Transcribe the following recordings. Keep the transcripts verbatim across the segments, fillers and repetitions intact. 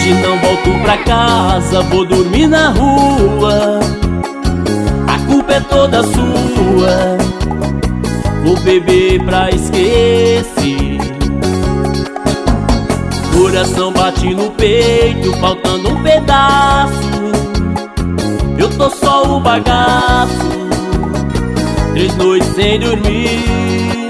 Hoje não volto pra casa, vou dormir na rua. A culpa é toda sua, vou beber pra esquecer. Coração bate no peito, faltando um pedaço. Eu tô só o bagaço, três noites sem dormir.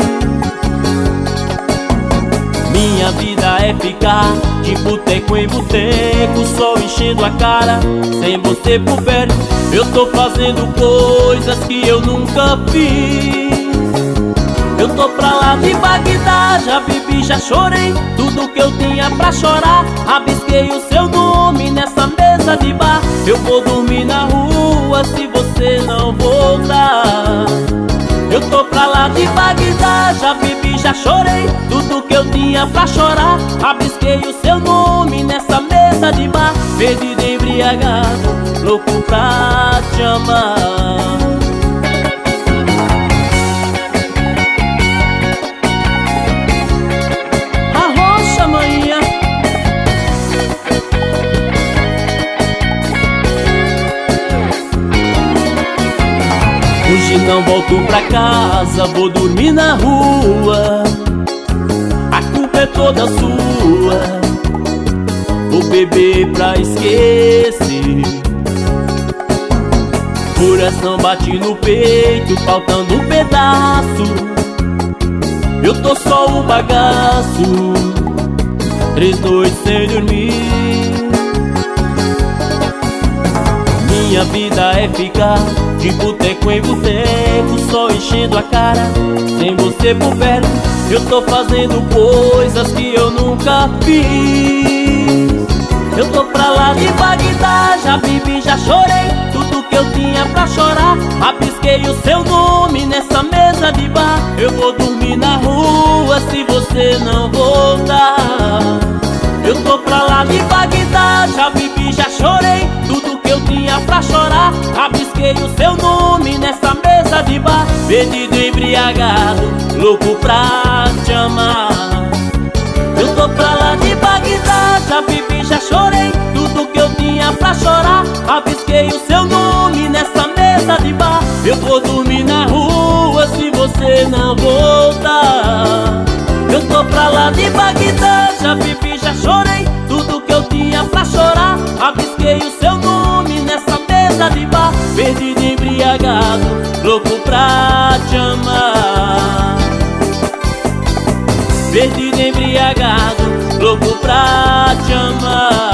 Minha vida é ficar de boteco em boteco, sol enchendo a cara, sem você por perto. Eu tô fazendo coisas que eu nunca fiz. Eu tô pra lá de Bagdá, já bebi, já chorei tudo que eu tinha pra chorar. Rabisquei o seu nome nessa mesa de bar. Eu vou dormir na rua se você não voltar. Eu tô pra lá de Bagdá, já bebi, já chorei tudo que eu tinha pra chorar. Rabisquei o seu nome nessa mesa de bar. Perdido, embriagado, louco pra te amar. Arrocha, manhã. Hoje não volto pra casa, vou dormir na rua. A culpa é toda sua, vou beber pra esquecer. Coração bate no peito, faltando um pedaço. Eu tô só o bagaço, três noites sem dormir. Minha vida é ficar de boteco em boteco, só enchendo a cara, sem você por perto. Eu tô fazendo coisas que eu nunca fiz. Eu tô pra lá de Bagdá, já bebi, já chorei tudo que eu tinha pra chorar. Rabisquei o seu nome nessa mesa de bar. Eu vou dormir na rua se você não voltar. Eu tô pra lá de Bagdá, já bebi, já chorei tudo que eu tinha pra chorar. Rabisquei o seu nome nessa mesa de bar. Perdido, embriagado, louco pra te amar. Eu tô pra lá de Bagdá, já bebi, já chorei tudo que eu tinha pra chorar. Rabisquei o seu nome nessa mesa de bar. Eu vou dormir na rua se você não voltar. Eu tô pra lá de Bagdá, já bebi, já chorei tudo que eu tinha pra chorar. Rabisquei o seu nome nessa mesa de bar. Perdido, embriagado, louco pra te amar. Perdido, embriagado, louco pra te amar.